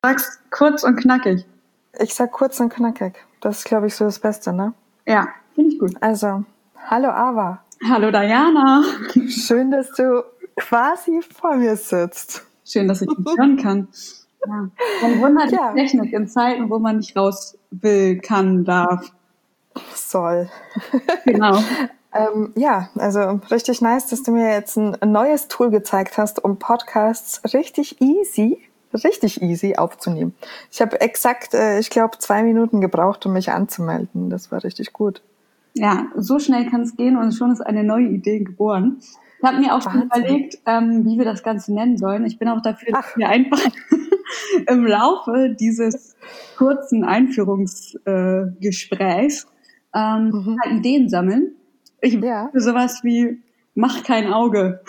Sagst kurz und knackig. Ich sag kurz und knackig. Das ist, glaube ich, so das Beste, ne? Ja, finde ich gut. Also, hallo Ava. Hallo Diana. Schön, dass du quasi vor mir sitzt. Schön, dass ich dich hören kann. Ja. Man wundert die Technik in Zeiten, wo man nicht raus will, kann, darf. Soll. Genau. Also richtig nice, dass du mir jetzt ein neues Tool gezeigt hast, um Podcasts richtig easy aufzunehmen. Ich habe exakt, 2 Minuten gebraucht, um mich anzumelden. Das war richtig gut. Ja, so schnell kann es gehen und schon ist eine neue Idee geboren. Ich habe mir auch schon überlegt, wie wir das Ganze nennen sollen. Ich bin auch dafür, dass wir einfach im Laufe dieses kurzen Einführungsgesprächs Ideen sammeln. Ich für sowas wie mach kein Auge.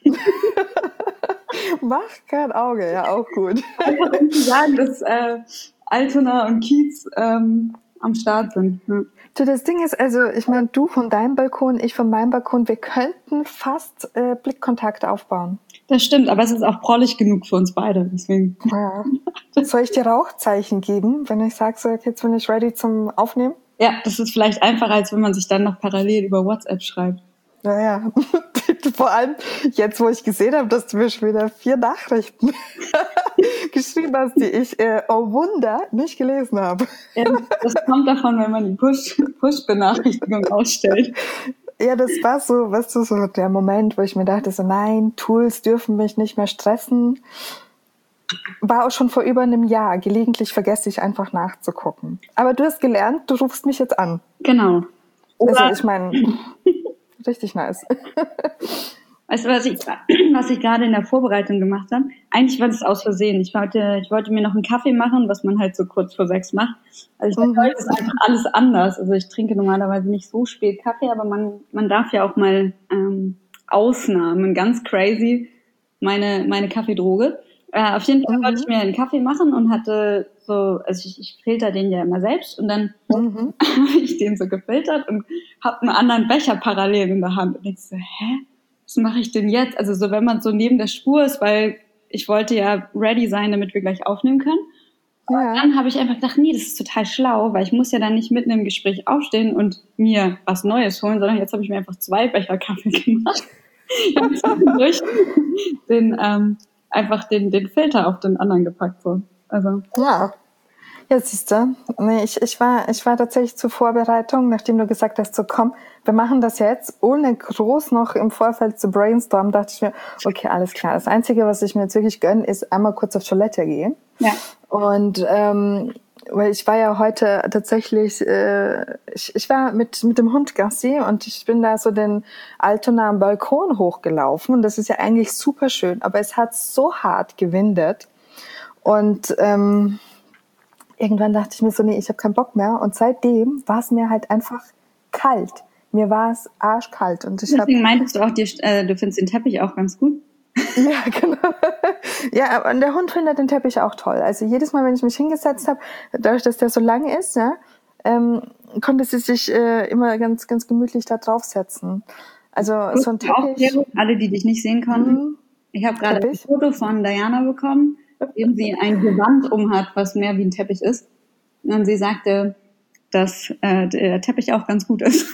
Mach kein Auge, ja, auch gut. Einfach um zu sagen, dass Altona und Kiez am Start sind. Ja. Du, das Ding ist, also ich meine, du von deinem Balkon, ich von meinem Balkon, wir könnten fast Blickkontakt aufbauen. Das stimmt, aber es ist auch prollig genug für uns beide, deswegen. Ja. Soll ich dir Rauchzeichen geben, wenn ich sage, so, okay, jetzt bin ich ready zum Aufnehmen? Ja, das ist vielleicht einfacher, als wenn man sich dann noch parallel über WhatsApp schreibt. Naja, vor allem jetzt, wo ich gesehen habe, dass du mir schon wieder 4 Nachrichten geschrieben hast, die ich, oh Wunder, nicht gelesen habe. Ja, das kommt davon, wenn man die Push-Benachrichtigung ausstellt. Ja, das war so, weißt du, so der Moment, wo ich mir dachte, so nein, Tools dürfen mich nicht mehr stressen. War auch schon vor über einem Jahr. Gelegentlich vergesse ich einfach nachzugucken. Aber du hast gelernt, du rufst mich jetzt an. Genau. Also ich meine, richtig nice. Weißt du, was ich gerade in der Vorbereitung gemacht habe? Eigentlich war das aus Versehen. Ich wollte mir noch einen Kaffee machen, was man halt so kurz vor 6 macht. Also ich dachte, heute ist einfach alles anders. Also ich trinke normalerweise nicht so spät Kaffee, aber man darf ja auch mal Ausnahmen, ganz crazy, meine Kaffeedroge. Auf jeden Fall wollte ich mir einen Kaffee machen und hatte so, also ich filter den ja immer selbst und dann habe ich den so gefiltert und habe einen anderen Becher parallel in der Hand und ich so, was mache ich denn jetzt? Also so, wenn man so neben der Spur ist, weil ich wollte ja ready sein, damit wir gleich aufnehmen können. Und dann habe ich einfach gedacht, nee, das ist total schlau, weil ich muss ja dann nicht mitten im Gespräch aufstehen und mir was Neues holen, sondern jetzt habe ich mir einfach 2 Becher Kaffee gemacht. Ich habe zwischendurch einfach den Filter auf den anderen gepackt. So. Also. Ja, siehst du. Nee, ich war tatsächlich zur Vorbereitung, nachdem du gesagt hast, so komm, wir machen das jetzt, ohne groß noch im Vorfeld zu brainstormen, dachte ich mir, okay, alles klar. Das Einzige, was ich mir jetzt wirklich gönne, ist einmal kurz auf Toilette gehen. Ja. Und weil ich war ja heute tatsächlich, ich war mit dem Hund Gassi und ich bin da so den Altona am Balkon hochgelaufen und das ist ja eigentlich super schön, aber es hat so hart gewindet und irgendwann dachte ich mir so, nee, ich habe keinen Bock mehr und seitdem war es mir halt einfach kalt. Mir war es arschkalt und deswegen meintest du auch, du findest den Teppich auch ganz gut? Ja, genau. Ja, und der Hund findet den Teppich auch toll. Also jedes Mal, wenn ich mich hingesetzt habe, dadurch, dass der so lang ist, ja, konnte sie sich immer ganz, ganz gemütlich da draufsetzen. Also so ein Teppich. Auch alle, die dich nicht sehen konnten. Ich habe gerade ein Foto von Diana bekommen, in dem sie ein Gewand umhat, was mehr wie ein Teppich ist. Und sie sagte, dass der Teppich auch ganz gut ist.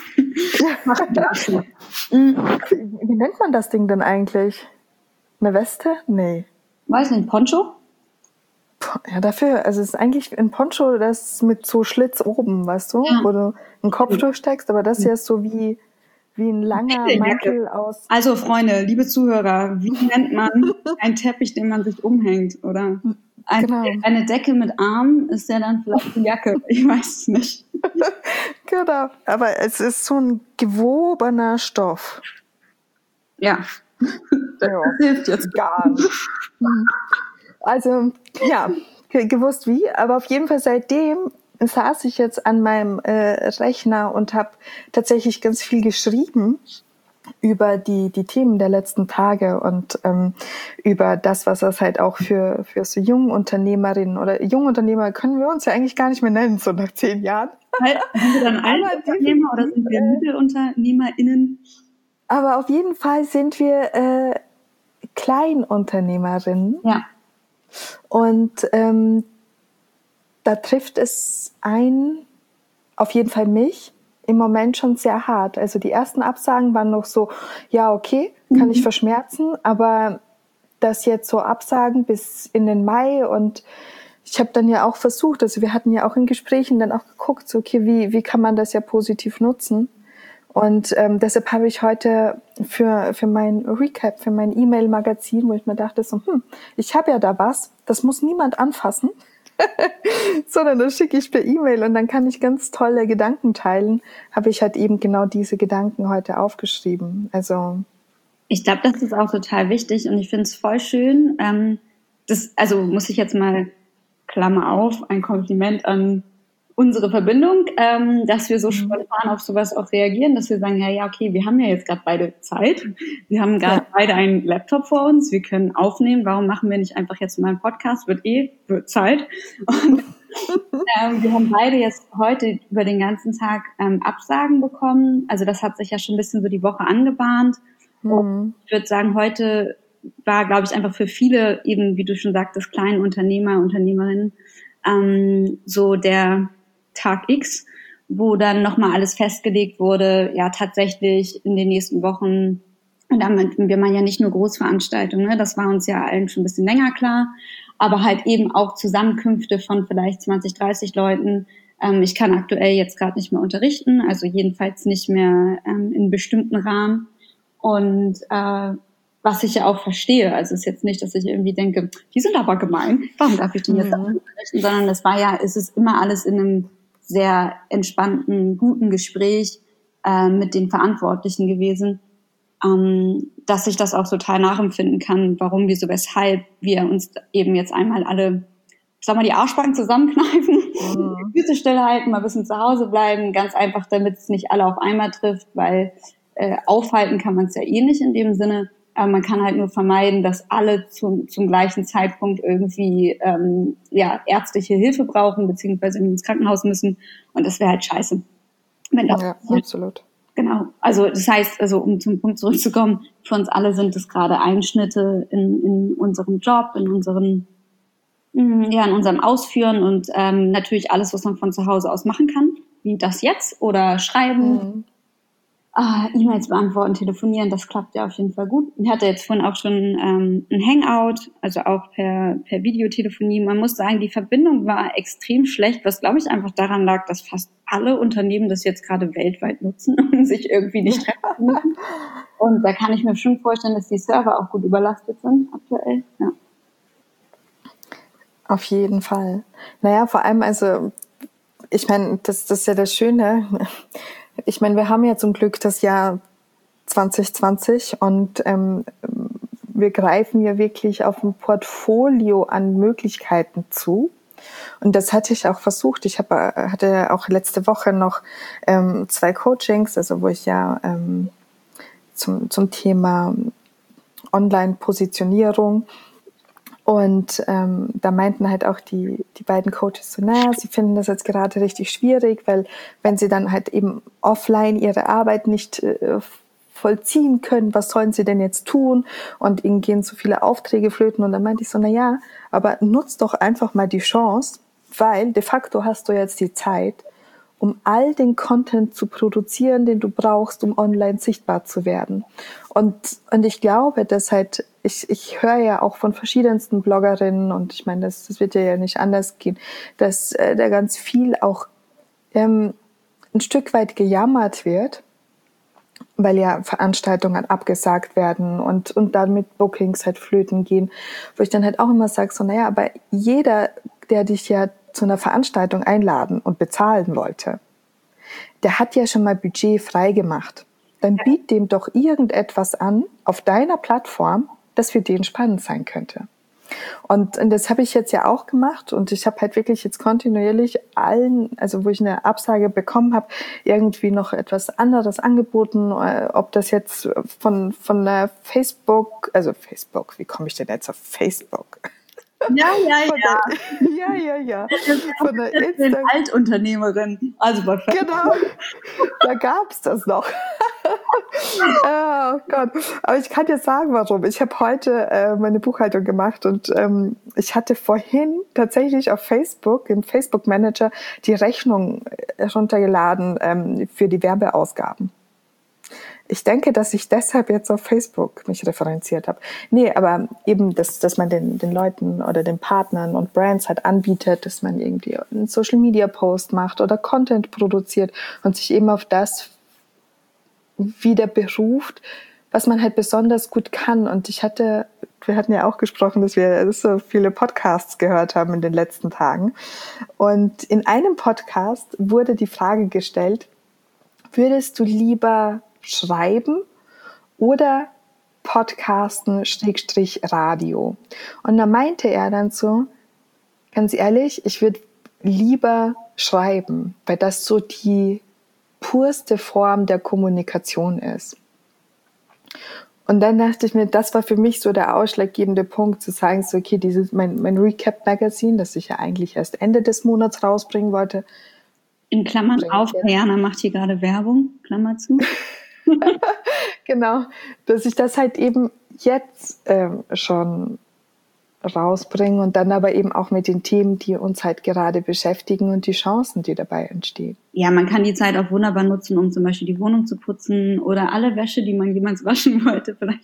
Wie nennt man das Ding denn eigentlich? Eine Weste? Nee. Weiß nicht, Poncho? Ja, dafür, also es ist eigentlich ein Poncho, das mit so Schlitz oben, weißt du, wo du einen Kopf durchsteckst, aber das hier ist so wie ein langer Mantel aus... Also Freunde, liebe Zuhörer, wie nennt man einen Teppich, den man sich umhängt, oder? Eine Decke mit Armen ist ja dann vielleicht die Jacke, ich weiß es nicht. Genau, aber es ist so ein gewobener Stoff. Ja. Das hilft jetzt gar nicht. Also, ja, gewusst wie, aber auf jeden Fall seitdem saß ich jetzt an meinem Rechner und habe tatsächlich ganz viel geschrieben über die Themen der letzten Tage und über das, was das halt auch für so Jungunternehmerinnen oder Jungunternehmer können wir uns ja eigentlich gar nicht mehr nennen, so nach 10 Jahren. Sind wir dann Altunternehmer oder sind wir MittelunternehmerInnen? Aber auf jeden Fall sind wir Kleinunternehmerinnen. Ja. Und da trifft es auf jeden Fall mich, im Moment schon sehr hart. Also die ersten Absagen waren noch so, ja, okay, kann ich verschmerzen, aber das jetzt so Absagen bis in den Mai, und ich habe dann ja auch versucht, also wir hatten ja auch in Gesprächen dann auch geguckt, so okay, wie kann man das ja positiv nutzen? Und deshalb habe ich heute für mein Recap, für mein E-Mail-Magazin, wo ich mir dachte, so, ich habe ja da was, das muss niemand anfassen, sondern das schicke ich per E-Mail und dann kann ich ganz tolle Gedanken teilen, habe ich halt eben genau diese Gedanken heute aufgeschrieben. Also ich glaube, das ist auch total wichtig und ich finde es voll schön. Also muss ich jetzt mal, Klammer auf, ein Kompliment an unsere Verbindung, dass wir so spontan auf sowas auch reagieren, dass wir sagen, ja, okay, wir haben ja jetzt gerade beide Zeit. Wir haben gerade beide einen Laptop vor uns, wir können aufnehmen. Warum machen wir nicht einfach jetzt mal einen Podcast? Wird Zeit. Und wir haben beide jetzt heute über den ganzen Tag Absagen bekommen. Also das hat sich ja schon ein bisschen so die Woche angebahnt. Und ich würde sagen, heute war, glaube ich, einfach für viele eben, wie du schon sagtest, kleine Unternehmer, Unternehmerinnen, so der Tag X, wo dann nochmal alles festgelegt wurde, ja, tatsächlich in den nächsten Wochen. Und damit, wir machen ja nicht nur Großveranstaltungen, ne? Das war uns ja allen schon ein bisschen länger klar, aber halt eben auch Zusammenkünfte von vielleicht 20, 30 Leuten. Ich kann aktuell jetzt gerade nicht mehr unterrichten, also jedenfalls nicht mehr in bestimmten Rahmen. Und was ich ja auch verstehe, also es ist jetzt nicht, dass ich irgendwie denke, die sind aber gemein, warum darf ich die jetzt unterrichten, sondern es ist immer alles in einem sehr entspannten, guten Gespräch mit den Verantwortlichen gewesen, dass ich das auch total nachempfinden kann, warum, wieso, weshalb wir uns eben jetzt einmal alle, ich sag mal, die Arschbacken zusammenkneifen, die Füße stillhalten, mal ein bisschen zu Hause bleiben, ganz einfach, damit es nicht alle auf einmal trifft, weil aufhalten kann man es ja eh nicht in dem Sinne, aber man kann halt nur vermeiden, dass alle zum gleichen Zeitpunkt irgendwie ärztliche Hilfe brauchen, beziehungsweise ins Krankenhaus müssen, und das wäre halt scheiße. Ja, absolut. Genau, also das heißt, also um zum Punkt zurückzukommen, für uns alle sind es gerade Einschnitte in unserem Job, in unserem Ausführen und natürlich alles, was man von zu Hause aus machen kann, wie das jetzt, oder schreiben, E-Mails beantworten, telefonieren, das klappt ja auf jeden Fall gut. Ich hatte jetzt vorhin auch schon ein Hangout, also auch per Videotelefonie. Man muss sagen, die Verbindung war extrem schlecht, was, glaube ich, einfach daran lag, dass fast alle Unternehmen das jetzt gerade weltweit nutzen und sich irgendwie nicht treffen müssen. Und da kann ich mir schon vorstellen, dass die Server auch gut überlastet sind aktuell. Ja. Auf jeden Fall. Naja, vor allem, also ich meine, das ist ja das Schöne. Ich meine, wir haben ja zum Glück das Jahr 2020 und wir greifen ja wirklich auf ein Portfolio an Möglichkeiten zu. Und das hatte ich auch versucht. Ich hatte auch letzte Woche noch 2 Coachings, also wo ich ja zum Thema Online-Positionierung. Und da meinten halt auch die beiden Coaches so, naja, sie finden das jetzt gerade richtig schwierig, weil wenn sie dann halt eben offline ihre Arbeit nicht vollziehen können, was sollen sie denn jetzt tun? Und ihnen gehen so viele Aufträge flöten. Und dann meinte ich so, naja, aber nutz doch einfach mal die Chance, weil de facto hast du jetzt die Zeit, um all den Content zu produzieren, den du brauchst, um online sichtbar zu werden. Und ich glaube, dass halt, ich höre ja auch von verschiedensten Bloggerinnen, und ich meine, das wird ja nicht anders gehen, dass da ganz viel auch ein Stück weit gejammert wird, weil ja Veranstaltungen abgesagt werden und damit Bookings halt flöten gehen, wo ich dann halt auch immer sage, so, naja, aber jeder, der dich ja zu einer Veranstaltung einladen und bezahlen wollte, der hat ja schon mal Budget freigemacht. Dann biet dem doch irgendetwas an auf deiner Plattform, das für den spannend sein könnte. Und das habe ich jetzt ja auch gemacht, und ich habe halt wirklich jetzt kontinuierlich allen, also wo ich eine Absage bekommen habe, irgendwie noch etwas anderes angeboten, ob das jetzt von der Facebook, wie komme ich denn jetzt auf Facebook? Ja. Von der Altunternehmerin. Also bei Genau, da gab's das noch. Oh Gott. Aber ich kann dir sagen, warum. Ich habe heute meine Buchhaltung gemacht und ich hatte vorhin tatsächlich auf Facebook, im Facebook Manager, die Rechnung runtergeladen für die Werbeausgaben. Ich denke, dass ich deshalb jetzt auf Facebook mich referenziert habe. Nee, aber eben, dass man den Leuten oder den Partnern und Brands halt anbietet, dass man irgendwie einen Social-Media-Post macht oder Content produziert und sich eben auf das wieder beruft, was man halt besonders gut kann. Und wir hatten ja auch gesprochen, dass wir so viele Podcasts gehört haben in den letzten Tagen. Und in einem Podcast wurde die Frage gestellt, würdest du lieber schreiben oder podcasten / Radio? Und da meinte er dann so, ganz ehrlich, ich würde lieber schreiben, weil das so die purste Form der Kommunikation ist. Und dann dachte ich mir, das war für mich so der ausschlaggebende Punkt, zu sagen, so, okay, dieses mein Recap-Magazin, das ich ja eigentlich erst Ende des Monats rausbringen wollte. In Klammern auf, Diana macht hier gerade Werbung, Klammer zu. Genau, dass ich das halt eben jetzt schon rausbringen und dann aber eben auch mit den Themen, die uns halt gerade beschäftigen und die Chancen, die dabei entstehen. Ja, man kann die Zeit auch wunderbar nutzen, um zum Beispiel die Wohnung zu putzen oder alle Wäsche, die man jemals waschen wollte, vielleicht.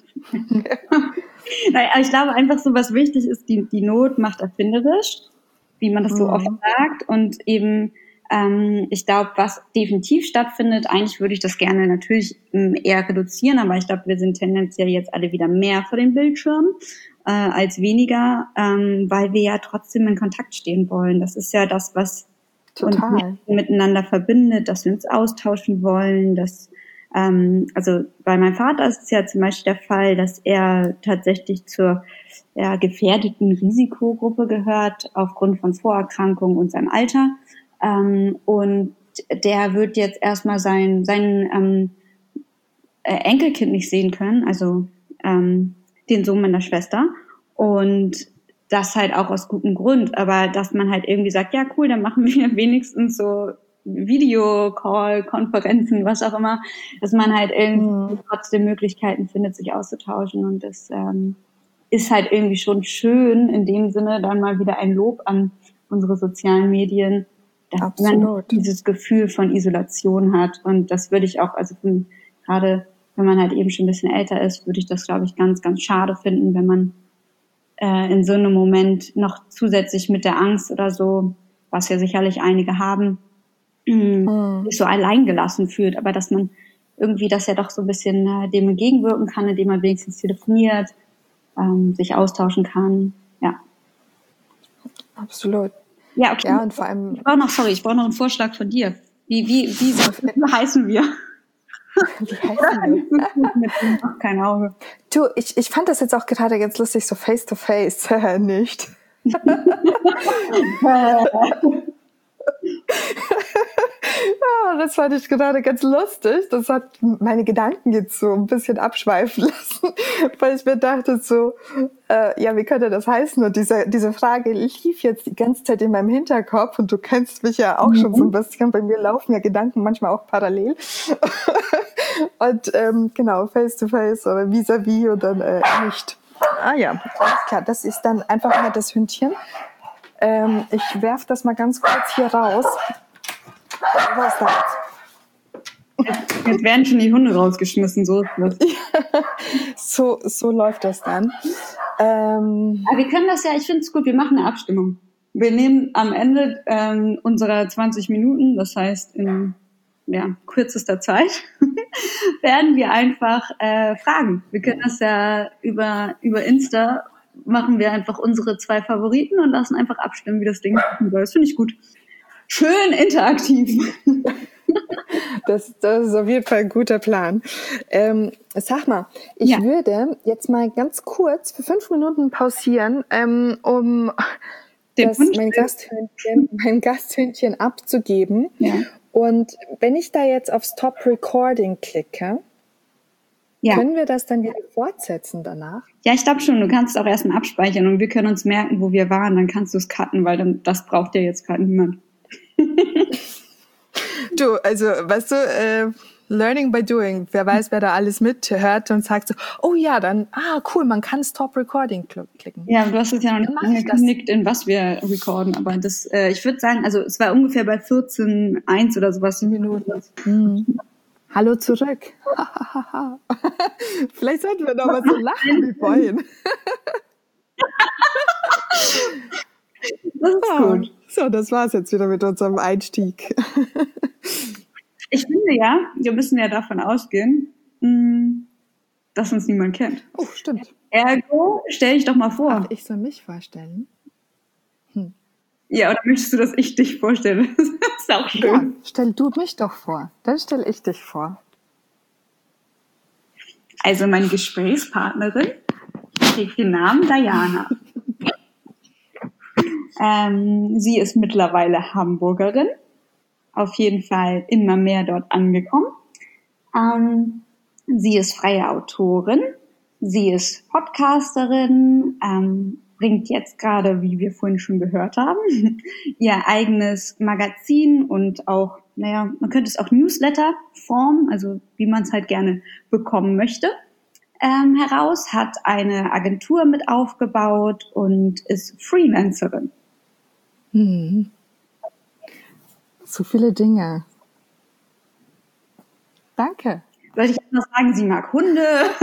Naja, aber ich glaube einfach so, was wichtig ist, die Not macht erfinderisch, wie man das so oft sagt, und eben ich glaube, was definitiv stattfindet, eigentlich würde ich das gerne natürlich eher reduzieren, aber ich glaube, wir sind tendenziell jetzt alle wieder mehr vor dem Bildschirm als weniger, weil wir ja trotzdem in Kontakt stehen wollen. Das ist ja das, was uns miteinander verbindet, dass wir uns austauschen wollen. Dass, also bei meinem Vater ist es ja zum Beispiel der Fall, dass er tatsächlich zur gefährdeten Risikogruppe gehört, aufgrund von Vorerkrankungen und seinem Alter. Und der wird jetzt erstmal sein Enkelkind nicht sehen können, also den Sohn meiner Schwester, und das halt auch aus gutem Grund, aber dass man halt irgendwie sagt, ja cool, dann machen wir wenigstens so Videocall, Konferenzen, was auch immer, dass man halt irgendwie trotzdem Möglichkeiten findet, sich auszutauschen, und das ist halt irgendwie schon schön, in dem Sinne dann mal wieder ein Lob an unsere sozialen Medien, dass man dieses Gefühl von Isolation hat. Und das würde ich auch, also gerade wenn man halt eben schon ein bisschen älter ist, würde ich das, glaube ich, ganz, ganz schade finden, wenn man in so einem Moment noch zusätzlich mit der Angst oder so, was ja sicherlich einige haben, sich so alleingelassen fühlt. Aber dass man irgendwie das ja doch so ein bisschen dem entgegenwirken kann, indem man wenigstens telefoniert, sich austauschen kann. Ja. Absolut. Ja, okay. Ja, und vor allem. Ich brauche noch einen Vorschlag von dir. Wie heißen wir? Wie heißen wir? Kein Auge. Du, ich fand das jetzt auch gerade ganz lustig, so face to face. Nicht. Ja, das fand ich gerade ganz lustig. Das hat meine Gedanken jetzt so ein bisschen abschweifen lassen, weil ich mir dachte so, ja, wie könnte das heißen? Und diese Frage lief jetzt die ganze Zeit in meinem Hinterkopf, und du kennst mich ja auch schon so ein bisschen. Bei mir laufen ja Gedanken manchmal auch parallel. Und genau, face to face oder vis-à-vis und dann nicht. Ah ja, alles klar. Das ist dann einfach mal das Hündchen. Ich werf das mal ganz kurz hier raus. Was ist das? Jetzt werden schon die Hunde rausgeschmissen, so ist das. So läuft das dann. Aber wir können das ja, ich finde es gut, wir machen eine Abstimmung. Wir nehmen am Ende unserer 20 Minuten, das heißt in kürzester Zeit, werden wir einfach fragen. Wir können das ja über Insta, machen wir einfach unsere 2 Favoriten und lassen einfach abstimmen, wie das Ding machen soll. Das finde ich gut. Schön interaktiv. Das ist auf jeden Fall ein guter Plan. Sag mal, ich würde jetzt mal ganz kurz für 5 Minuten pausieren, um mein Gasthündchen abzugeben. Ja. Und wenn ich da jetzt auf Stop Recording klicke, können wir das dann wieder fortsetzen danach? Ja, ich glaube schon. Du kannst auch erstmal abspeichern und wir können uns merken, wo wir waren. Dann kannst du es cutten, weil das braucht ja jetzt gerade niemand. Du, also, weißt du, Learning by doing. Wer weiß, wer da alles mithört und sagt so, oh ja, dann, cool, man kann Stop Recording klicken. Ja, du hast es ja noch nicht angekündigt, in was wir recorden, aber das, ich würde sagen, also es war ungefähr bei 14,1 oder sowas Minuten. Hallo zurück. Vielleicht sollten wir noch mal so lachen wie vorhin. Das ist gut. So, das war's jetzt wieder mit unserem Einstieg. Ich finde ja, wir müssen ja davon ausgehen, dass uns niemand kennt. Oh, stimmt. Ergo, stell dich doch mal vor. Ach, ich soll mich vorstellen? Ja, oder möchtest du, dass ich dich vorstelle? Das ist auch schön. Ja, stell du mich doch vor. Dann stell ich dich vor. Also meine Gesprächspartnerin trägt den Namen Diana. Sie ist mittlerweile Hamburgerin. Auf jeden Fall immer mehr dort angekommen. Sie ist freie Autorin. Sie ist Podcasterin, bringt jetzt gerade, wie wir vorhin schon gehört haben, ihr eigenes Magazin und auch, man könnte es auch Newsletter-Form, also wie man es halt gerne bekommen möchte, heraus, hat eine Agentur mit aufgebaut und ist Freelancerin. So viele Dinge. Danke. Soll ich noch sagen, sie mag Hunde?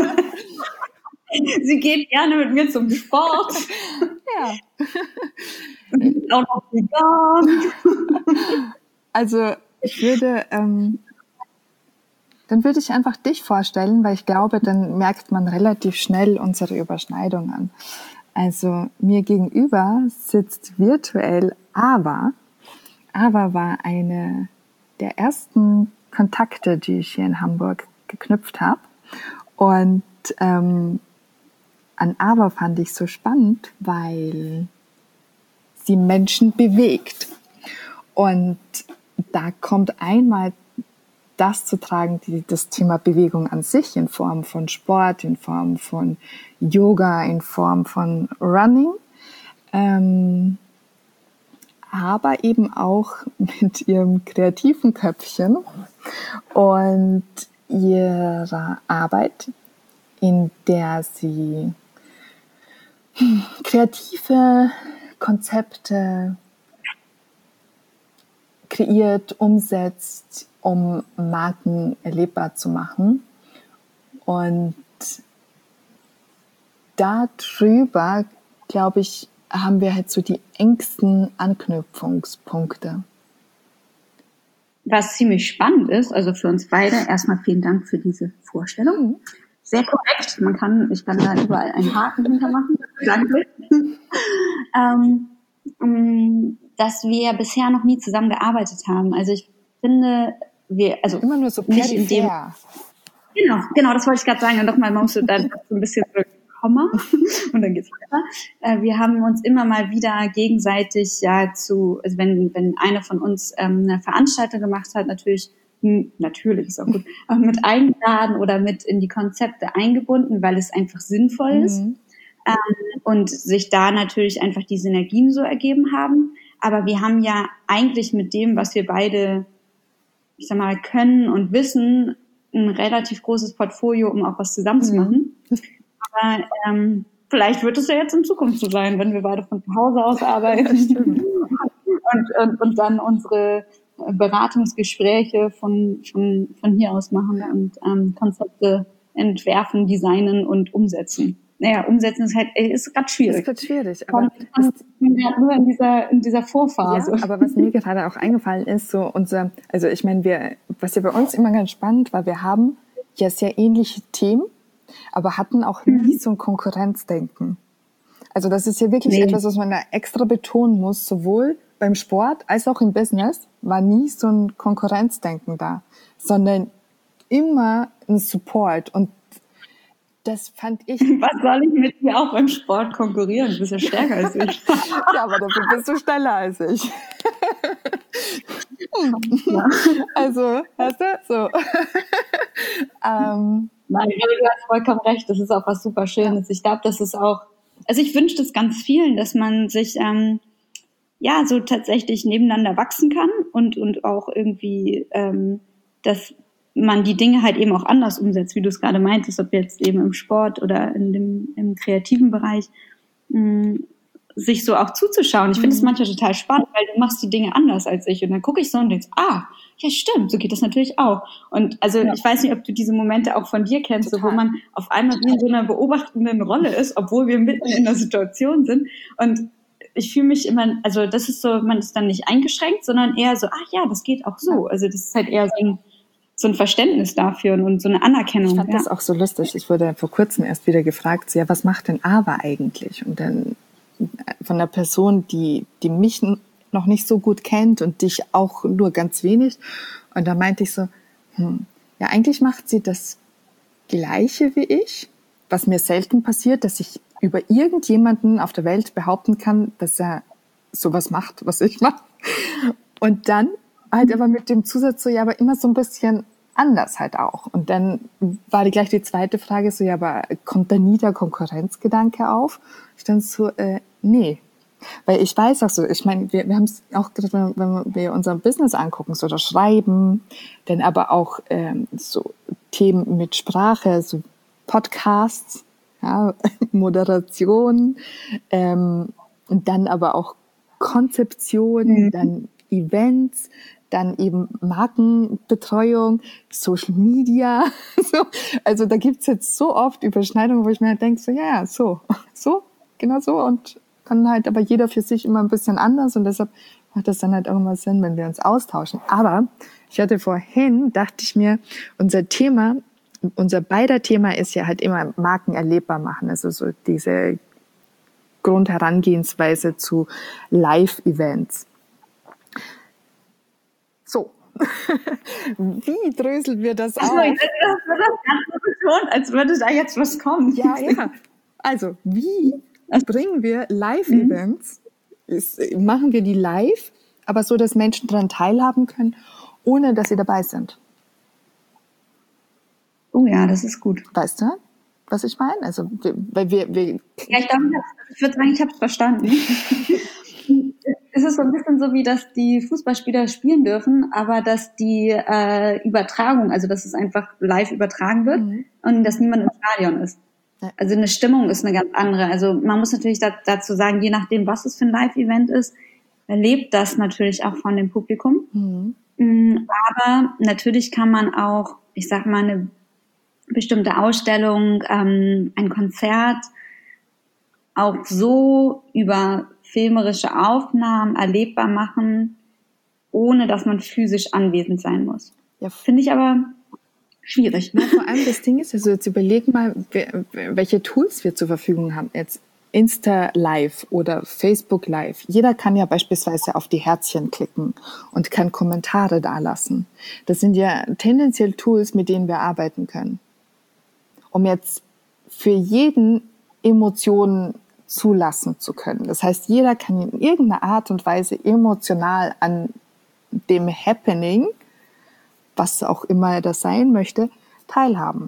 Sie geht gerne mit mir zum Sport. Ja. Und auch noch vegan. Also ich würde, dann würde ich einfach dich vorstellen, weil ich glaube, dann merkt man relativ schnell unsere Überschneidung an. Also mir gegenüber sitzt virtuell Ava. Ava war eine der ersten Kontakte, die ich hier in Hamburg geknüpft habe. Und an Ava fand ich so spannend, weil sie Menschen bewegt. Und da kommt einmal das zu tragen, das Thema Bewegung an sich in Form von Sport, in Form von Yoga, in Form von Running, aber eben auch mit ihrem kreativen Köpfchen und ihrer Arbeit, in der sie kreative Konzepte kreiert, umsetzt, um Marken erlebbar zu machen. Und darüber, glaube ich, haben wir halt so die engsten Anknüpfungspunkte. Was ziemlich spannend ist, also für uns beide, erstmal vielen Dank für diese Vorstellung. Sehr korrekt, ich kann da überall einen Haken hintermachen. Danke. Dass wir bisher noch nie zusammengearbeitet haben. Also ich finde, immer nur so peripher. Genau, das wollte ich gerade sagen. Und nochmal, man muss dann so ein bisschen Komma und dann geht's weiter. Wir haben uns immer mal wieder gegenseitig also wenn einer von uns eine Veranstaltung gemacht hat, natürlich ist auch gut, mit eingeladen oder mit in die Konzepte eingebunden, weil es einfach sinnvoll ist. Und sich da natürlich einfach die Synergien so ergeben haben. Aber wir haben ja eigentlich mit dem, was wir beide, ich sag mal, können und wissen, ein relativ großes Portfolio, um auch was zusammen zu machen. Aber vielleicht wird es ja jetzt in Zukunft so sein, wenn wir beide von zu Hause aus arbeiten und dann unsere Beratungsgespräche von hier aus machen und Konzepte entwerfen, designen und umsetzen. Naja, umsetzen ist gerade schwierig. Das ist gerade schwierig, aber nur in dieser Vorphase. Ja, aber was mir gerade auch eingefallen ist, also ich meine, was ja bei uns immer ganz spannend war, wir haben ja sehr ähnliche Themen, aber hatten auch nie so ein Konkurrenzdenken. Also das ist ja wirklich etwas, was man da extra betonen muss, sowohl beim Sport als auch im Business war nie so ein Konkurrenzdenken da, sondern immer ein Support. Und das fand ich... Was soll ich mit dir auch beim Sport konkurrieren? Du bist ja stärker als ich. Ja, aber dafür bist du schneller als ich. Ja. Also, weißt du, so. Nein, du hast vollkommen recht. Das ist auch was super Schönes. Ich glaube, das ist auch... Also ich wünsche das ganz vielen, dass man sich so tatsächlich nebeneinander wachsen kann und auch irgendwie das man die Dinge halt eben auch anders umsetzt, wie du es gerade meintest, ob jetzt eben im Sport oder im kreativen Bereich, sich so auch zuzuschauen. Ich finde es manchmal total spannend, weil du machst die Dinge anders als ich. Und dann gucke ich so und denke, ja stimmt, so geht das natürlich auch. Und also ich weiß nicht, ob du diese Momente auch von dir kennst, so, wo man auf einmal wie in so einer beobachtenden Rolle ist, obwohl wir mitten in der Situation sind. Und ich fühle mich immer, also das ist so, man ist dann nicht eingeschränkt, sondern eher so, ja, das geht auch so. Also das ist halt eher so ein Verständnis dafür und so eine Anerkennung. Ich fand das auch so lustig. Ich wurde vor kurzem erst wieder gefragt, so, ja, was macht denn Ava eigentlich? Und dann von einer Person, die mich noch nicht so gut kennt und dich auch nur ganz wenig. Und da meinte ich so, ja, eigentlich macht sie das Gleiche wie ich, was mir selten passiert, dass ich über irgendjemanden auf der Welt behaupten kann, dass er sowas macht, was ich mache. Und dann halt aber mit dem Zusatz so, ja, aber immer so ein bisschen anders halt auch. Und dann war gleich die zweite Frage so, ja, aber kommt da nie der Konkurrenzgedanke auf? Ich dann so, nee. Weil ich weiß auch so, ich meine, wir haben es auch gerade, wenn wir unser Business angucken, so das Schreiben, dann aber auch so Themen mit Sprache, so Podcasts, ja, Moderation, und dann aber auch Konzeption, dann Events, dann eben Markenbetreuung, Social Media. So. Also da gibt's jetzt so oft Überschneidungen, wo ich mir denke, so ja, so, genau so. Und dann halt aber jeder für sich immer ein bisschen anders. Und deshalb macht das dann halt auch immer Sinn, wenn wir uns austauschen. Aber ich hatte vorhin, dachte ich mir, unser beider Thema ist ja halt immer Marken erlebbar machen. Also so diese Grundherangehensweise zu Live-Events. So. Wie dröseln wir das auf? Das ganz so betont, als würde da jetzt was kommen. Ja. Also, wie bringen wir Live-Events, machen wir die live, aber so, dass Menschen daran teilhaben können, ohne dass sie dabei sind? Oh ja, das ist gut. Weißt du, was ich meine? Also, weil wir ja, ich würde sagen, ich habe es verstanden. Es ist so ein bisschen so, wie dass die Fußballspieler spielen dürfen, aber dass die Übertragung, also dass es einfach live übertragen wird und dass niemand im Stadion ist. Also eine Stimmung ist eine ganz andere. Also man muss natürlich dazu sagen, je nachdem, was es für ein Live-Event ist, lebt das natürlich auch von dem Publikum. Aber natürlich kann man auch, ich sag mal, eine bestimmte Ausstellung, ein Konzert auch so über filmerische Aufnahmen erlebbar machen, ohne dass man physisch anwesend sein muss. Ja. Finde ich aber schwierig. Ja, vor allem das Ding ist, also jetzt überleg mal, welche Tools wir zur Verfügung haben. Jetzt Insta Live oder Facebook Live. Jeder kann ja beispielsweise auf die Herzchen klicken und kann Kommentare dalassen. Das sind ja tendenziell Tools, mit denen wir arbeiten können. Um jetzt für jeden Emotionen zulassen zu können. Das heißt, jeder kann in irgendeiner Art und Weise emotional an dem Happening, was auch immer das sein möchte, teilhaben.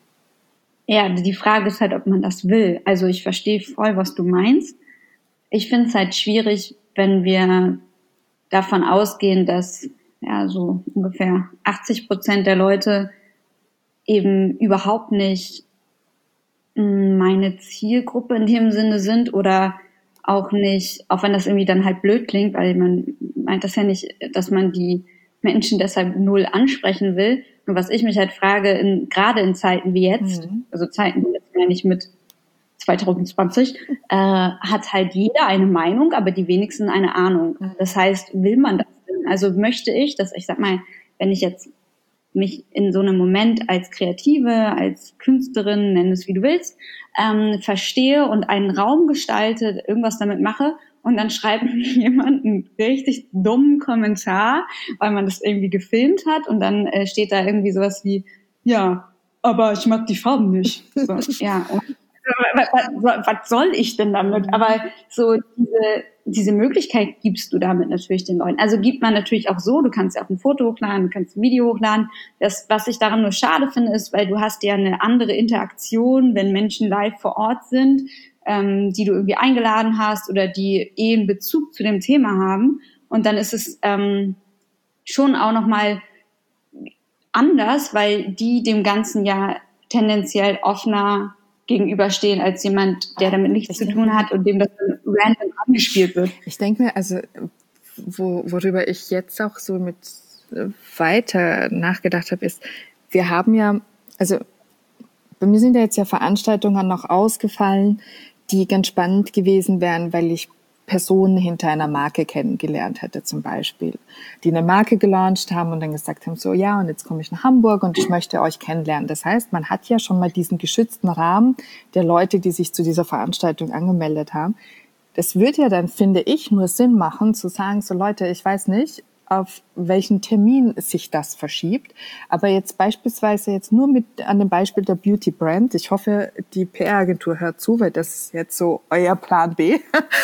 Ja, die Frage ist halt, ob man das will. Also ich verstehe voll, was du meinst. Ich finde es halt schwierig, wenn wir davon ausgehen, dass ja so ungefähr 80% der Leute eben überhaupt nicht meine Zielgruppe in dem Sinne sind oder auch nicht, auch wenn das irgendwie dann halt blöd klingt, weil man meint das ja nicht, dass man die Menschen deshalb null ansprechen will. Und was ich mich halt frage, gerade in Zeiten wie jetzt, also Zeiten wie jetzt meine ich mit 2020, hat halt jeder eine Meinung, aber die wenigsten eine Ahnung. Das heißt, will man das denn? Also möchte ich, dass ich sag mal, wenn ich jetzt mich in so einem Moment als Kreative, als Künstlerin, nenn es wie du willst, verstehe und einen Raum gestalte, irgendwas damit mache und dann schreibt mir jemand einen richtig dummen Kommentar, weil man das irgendwie gefilmt hat und dann steht da irgendwie sowas wie, ja, aber ich mag die Farben nicht. So, ja, und was soll ich denn damit? Aber so diese Möglichkeit gibst du damit natürlich den Leuten. Also gibt man natürlich auch so, du kannst ja auch ein Foto hochladen, du kannst ein Video hochladen. Was ich daran nur schade finde, ist, weil du hast ja eine andere Interaktion, wenn Menschen live vor Ort sind, die du irgendwie eingeladen hast oder die einen Bezug zu dem Thema haben. Und dann ist es schon auch nochmal anders, weil die dem Ganzen ja tendenziell offener gegenüberstehen als jemand, der damit nichts zu tun hat und dem das dann random angespielt wird. Ich denke mir, also worüber ich jetzt auch so mit weiter nachgedacht habe, ist, wir haben ja, also bei mir sind ja jetzt ja Veranstaltungen noch ausgefallen, die ganz spannend gewesen wären, weil ich Personen hinter einer Marke kennengelernt hätte zum Beispiel, die eine Marke gelauncht haben und dann gesagt haben, so ja, und jetzt komme ich nach Hamburg und ich möchte euch kennenlernen. Das heißt, man hat ja schon mal diesen geschützten Rahmen der Leute, die sich zu dieser Veranstaltung angemeldet haben. Das würde ja dann, finde ich, nur Sinn machen, zu sagen, so Leute, ich weiß nicht, auf welchen Termin sich das verschiebt. Aber jetzt beispielsweise jetzt nur an dem Beispiel der Beauty Brand. Ich hoffe, die PR-Agentur hört zu, weil das ist jetzt so euer Plan B.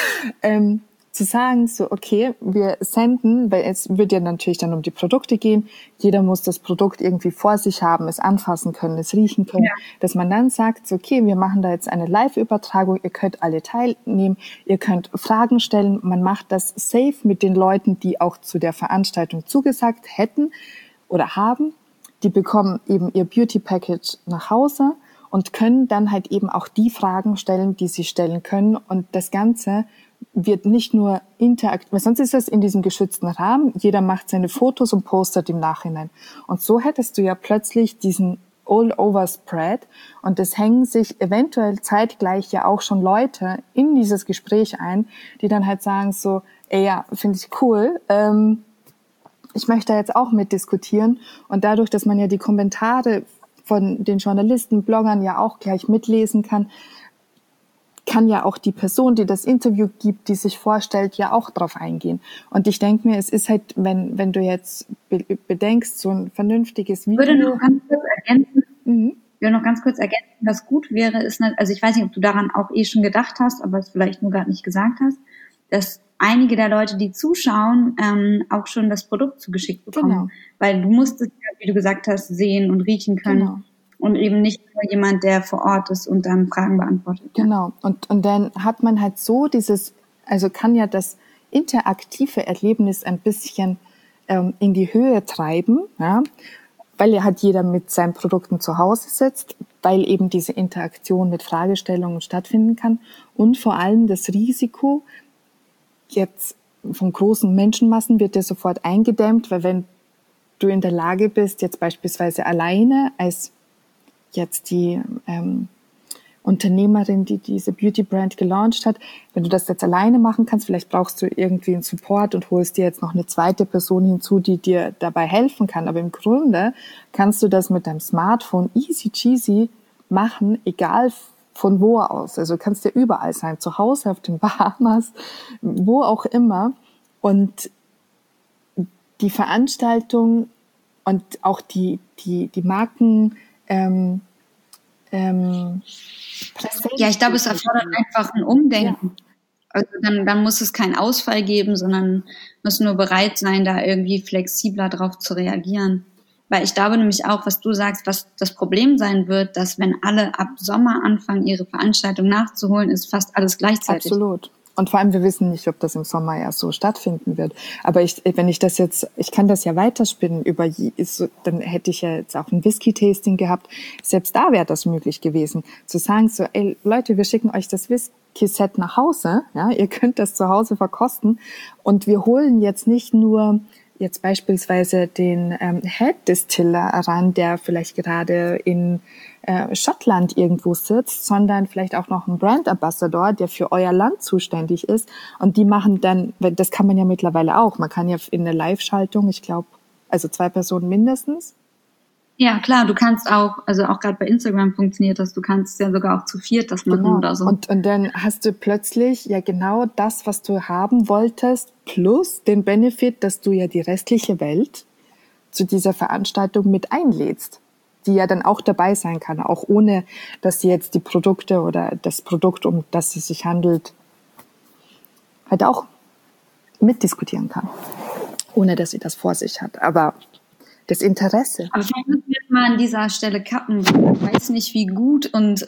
Zu sagen, so, okay, wir senden, weil es wird ja natürlich dann um die Produkte gehen. Jeder muss das Produkt irgendwie vor sich haben, es anfassen können, es riechen können. Ja. Dass man dann sagt, so, okay, wir machen da jetzt eine Live-Übertragung, ihr könnt alle teilnehmen, ihr könnt Fragen stellen. Man macht das safe mit den Leuten, die auch zu der Veranstaltung zugesagt hätten oder haben. Die bekommen eben ihr Beauty-Package nach Hause und können dann halt eben auch die Fragen stellen, die sie stellen können. Und das Ganze wird nicht nur interaktiv, weil sonst ist es in diesem geschützten Rahmen, jeder macht seine Fotos und postet im Nachhinein. Und so hättest du ja plötzlich diesen All-Over-Spread und es hängen sich eventuell zeitgleich ja auch schon Leute in dieses Gespräch ein, die dann halt sagen so, ey ja, finde ich cool, ich möchte da jetzt auch mitdiskutieren. Und dadurch, dass man ja die Kommentare von den Journalisten, Bloggern ja auch gleich mitlesen kann ja auch die Person, die das Interview gibt, die sich vorstellt, ja auch drauf eingehen. Und ich denke mir, es ist halt, wenn du jetzt bedenkst, so ein vernünftiges Video. Ich würde noch ganz kurz ergänzen, was gut wäre, ist, also ich weiß nicht, ob du daran auch schon gedacht hast, aber es vielleicht nur gerade nicht gesagt hast, dass einige der Leute, die zuschauen, auch schon das Produkt zugeschickt bekommen. Genau. Weil du musst es, wie du gesagt hast, sehen und riechen können. Genau. Und eben nicht nur jemand, der vor Ort ist und dann Fragen beantwortet. Genau. Und dann hat man halt so also kann ja das interaktive Erlebnis ein bisschen in die Höhe treiben, ja, weil ja halt jeder mit seinen Produkten zu Hause sitzt, weil eben diese Interaktion mit Fragestellungen stattfinden kann und vor allem das Risiko jetzt von großen Menschenmassen wird ja sofort eingedämmt, weil wenn du in der Lage bist, jetzt beispielsweise alleine als jetzt die Unternehmerin, die diese Beauty-Brand gelauncht hat, wenn du das jetzt alleine machen kannst, vielleicht brauchst du irgendwie einen Support und holst dir jetzt noch eine zweite Person hinzu, die dir dabei helfen kann. Aber im Grunde kannst du das mit deinem Smartphone easy cheesy machen, egal von wo aus. Also du kannst ja überall sein, zu Hause, auf den Bahamas, wo auch immer. Und die Veranstaltung und auch die Marken ja, ich glaube, es erfordert einfach ein Umdenken. Ja. Also dann muss es keinen Ausfall geben, sondern müssen nur bereit sein, da irgendwie flexibler drauf zu reagieren. Weil ich glaube nämlich auch, was du sagst, was das Problem sein wird, dass wenn alle ab Sommer anfangen, ihre Veranstaltung nachzuholen, ist fast alles gleichzeitig. Absolut. Und vor allem, wir wissen nicht, ob das im Sommer ja so stattfinden wird. Aber ich kann das ja weiterspinnen dann hätte ich ja jetzt auch ein Whisky-Tasting gehabt. Selbst da wäre das möglich gewesen. Zu sagen so, ey Leute, wir schicken euch das Whisky-Set nach Hause. Ja, ihr könnt das zu Hause verkosten. Und wir holen jetzt nicht nur jetzt beispielsweise den Head Distiller ran, der vielleicht gerade in Schottland irgendwo sitzt, sondern vielleicht auch noch ein Brand Ambassador, der für euer Land zuständig ist. Und die machen dann, das kann man ja mittlerweile auch, man kann ja in der Live-Schaltung, ich glaube, also 2 Personen mindestens. Ja, klar, du kannst auch, also auch gerade bei Instagram funktioniert das, du kannst ja sogar auch zu 4 das machen oder so. Und dann hast du plötzlich ja genau das, was du haben wolltest, plus den Benefit, dass du ja die restliche Welt zu dieser Veranstaltung mit einlädst, die ja dann auch dabei sein kann, auch ohne, dass sie jetzt die Produkte oder das Produkt, um das es sich handelt, halt auch mitdiskutieren kann, ohne dass sie das vor sich hat. Aber das Interesse. Aber vielleicht müssen wir jetzt mal an dieser Stelle kappen, weil ich weiß nicht, wie gut und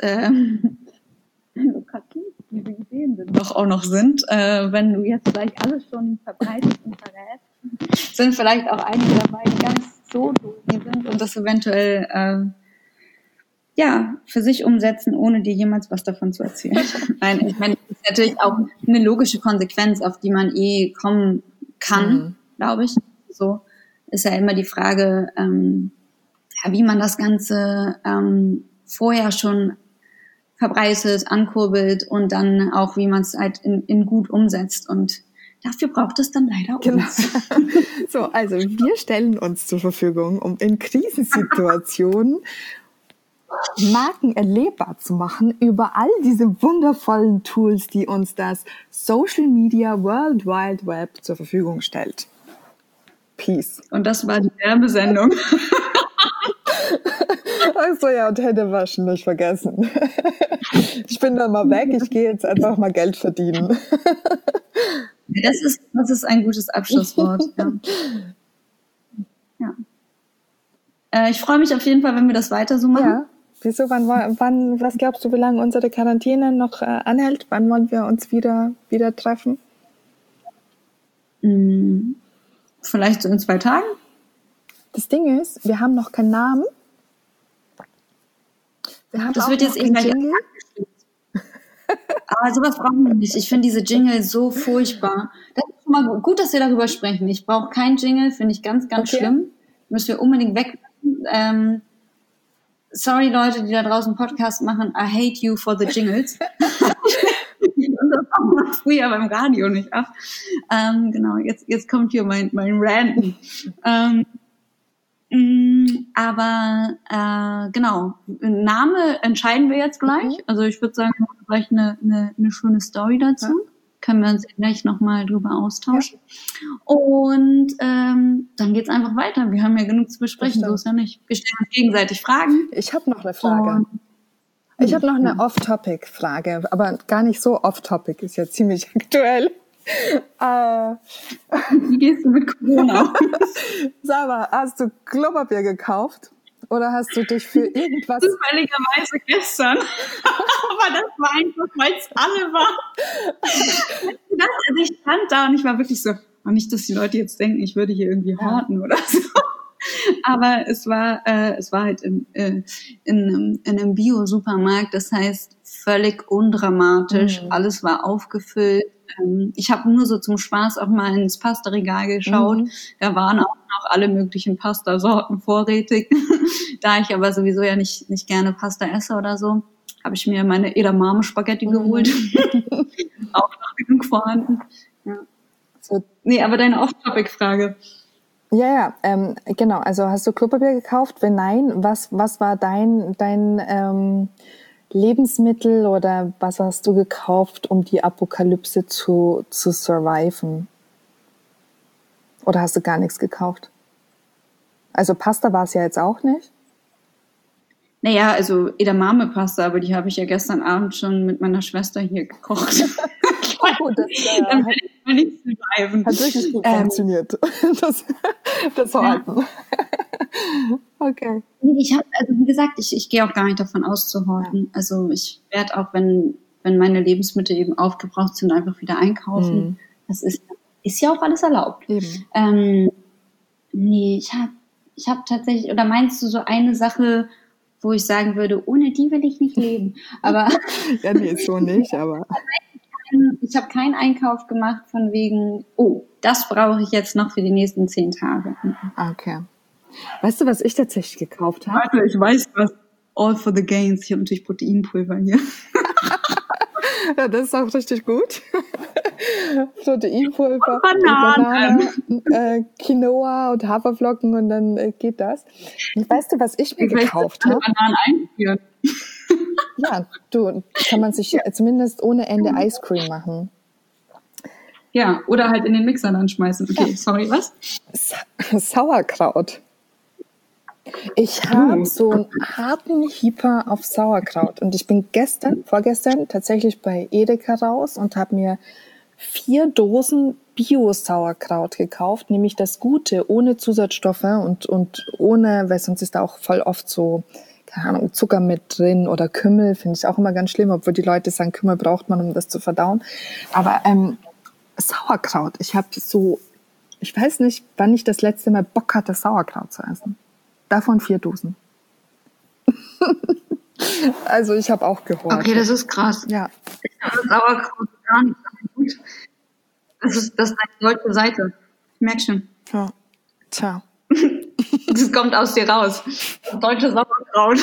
diese Ideen doch auch noch sind. Wenn du jetzt vielleicht alles schon verbreitest und verrätst, sind vielleicht auch einige dabei, die gar nicht so doof Vorstellungen sind und das eventuell für sich umsetzen, ohne dir jemals was davon zu erzählen. Nein, ich meine, das ist natürlich auch eine logische Konsequenz, auf die man kommen kann, glaube ich. So ist ja immer die Frage, wie man das Ganze vorher schon verbreitet, ankurbelt und dann auch, wie man es halt in gut umsetzt. Und dafür braucht es dann leider uns. So, also wir stellen uns zur Verfügung, um in Krisensituationen Marken erlebbar zu machen über all diese wundervollen Tools, die uns das Social Media World Wide Web zur Verfügung stellt. Peace. Und das war die Werbesendung. Achso, ja, und Hände waschen, nicht vergessen. Ich bin dann mal weg, ich gehe jetzt einfach mal Geld verdienen. Das ist ein gutes Abschlusswort. Ja. Ich freue mich auf jeden Fall, wenn wir das weiter so machen. Ja. Wieso, was glaubst du, wie lange unsere Quarantäne noch anhält? Wann wollen wir uns wieder treffen? Vielleicht so in 2 Tagen. Das Ding ist, wir haben noch keinen Namen. Das wird jetzt gleich abgestimmt. Aber sowas brauchen wir nicht. Ich finde diese Jingle so furchtbar. Das ist schon mal gut, dass wir darüber sprechen. Ich brauche keinen Jingle, finde ich ganz, ganz schlimm. Müssen wir unbedingt weg. Sorry, Leute, die da draußen Podcast machen. I hate you for the jingles. Und das auch mal früher beim Radio nicht ab. Genau, jetzt kommt hier mein Ranten. Aber genau, Name entscheiden wir jetzt gleich. Also ich würde sagen, gleich eine schöne Story dazu. Ja. Können wir uns gleich nochmal drüber austauschen. Ja. Und dann geht's einfach weiter. Wir haben ja genug zu besprechen, so ist ja nicht. Wir stellen uns gegenseitig Fragen. Ich habe noch eine Frage. Ich habe noch eine Off-Topic-Frage, aber gar nicht so off-topic, ist ja ziemlich aktuell. Wie gehst du mit Corona? Sag mal, hast du Klopapier gekauft? Oder hast du dich für irgendwas... Zufälligerweise gestern. Aber das war einfach, weil es alle war. Also ich stand da und ich war wirklich so, nicht, dass die Leute jetzt denken, ich würde hier irgendwie horten oder so. Aber es war halt in einem Bio-Supermarkt, das heißt völlig undramatisch. Alles war aufgefüllt. Ich habe nur so zum Spaß auch mal ins Pasta-Regal geschaut. Da waren auch noch alle möglichen Pastasorten vorrätig. Da ich aber sowieso ja nicht gerne Pasta esse oder so, habe ich mir meine Edamame-Spaghetti geholt. Auch noch genug vorhanden. Ja. So. Nee, aber deine Off-Topic-Frage. Ja, genau. Also hast du Klopapier gekauft? Wenn nein, was war dein Lebensmittel oder was hast du gekauft, um die Apokalypse zu surviven? Oder hast du gar nichts gekauft? Also Pasta war es ja jetzt auch nicht. Naja, also Edamame-Pasta, aber die habe ich ja gestern Abend schon mit meiner Schwester hier gekocht. Dann werde ich mal nicht surviven. Hat wirklich gut funktioniert. Das Horten. Okay. Also wie gesagt, ich gehe auch gar nicht davon aus zu horten. Also ich werde auch, wenn meine Lebensmittel eben aufgebraucht sind, einfach wieder einkaufen. Das ist ja auch alles erlaubt. Eben. Nee, ich hab tatsächlich, oder meinst du so eine Sache, wo ich sagen würde, ohne die will ich nicht leben. Aber ja, nee, so nicht, aber ich habe keinen Einkauf gemacht von wegen, das brauche ich jetzt noch für die nächsten 10 Tage. Okay. Weißt du, was ich tatsächlich gekauft habe? Warte, ich weiß was. All for the gains. Ich habe natürlich Proteinpulver hier. Ja, das ist auch richtig gut. Proteinpulver, Bananen. Quinoa und Haferflocken und dann geht das. Und weißt du, was ich mir gekauft habe? Bananen einführen. Ja, kann man sich zumindest ohne Ende Ice Cream machen. Ja, oder halt in den Mixer dann schmeißen. Okay, ja. Sorry, was? Sauerkraut. Ich habe so einen harten Hieper auf Sauerkraut und ich bin vorgestern tatsächlich bei Edeka raus und habe mir 4 Dosen Bio-Sauerkraut gekauft, nämlich das Gute, ohne Zusatzstoffe und ohne, weil sonst ist da auch voll oft so, keine Ahnung, Zucker mit drin oder Kümmel, finde ich auch immer ganz schlimm, obwohl die Leute sagen, Kümmel braucht man, um das zu verdauen. Aber Sauerkraut, ich weiß nicht, wann ich das letzte Mal Bock hatte, Sauerkraut zu essen. Davon 4 Dosen. Also ich habe auch gehorcht. Okay, das ist krass. Ja. Ich habe Sauerkraut gar nicht gut. Das ist eine deutsche Seite. Ich merke schon. Ja. Tja. Das kommt aus dir raus. Deutsche Sauerkraut.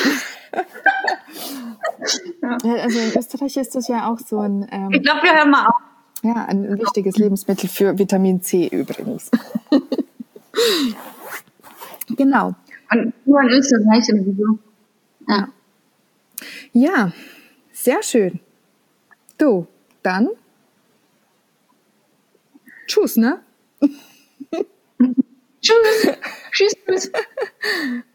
Ja, also in Österreich ist das ja auch so ein... Ich glaube, wir hören mal auf. Ja, ein wichtiges Lebensmittel für Vitamin C übrigens. Genau. Und nur in Österreich sowieso. Ja. Ja, sehr schön. Du, dann tschüss, ne? Tschüss. Tschüss.